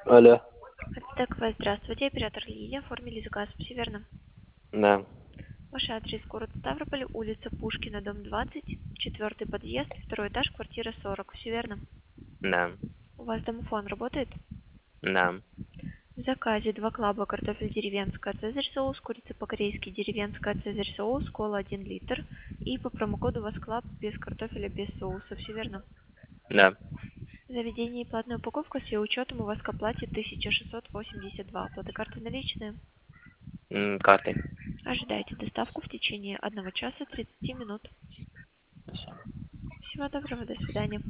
Алло. Так, здравствуйте, оператор Лилия, оформили заказ, все верно? Да, Ваш адрес город Ставрополь, улица Пушкина, дом 20, четвертый подъезд, второй этаж, квартира 40, все верно? да, У вас домофон работает? да. В заказе 2 клаба, картофель деревенская, цезарь соус, курица по-корейски, деревенская, цезарь соус, кола 1 литр. И по промокоду у вас клаб без картофеля, без соуса, все верно? Да. Заведение и платная упаковка с ее учетом у вас к оплате 1682. Оплата карты наличные. Картой. Ожидайте доставку в течение 1 часа 30 минут. Всё. Всего доброго, до свидания.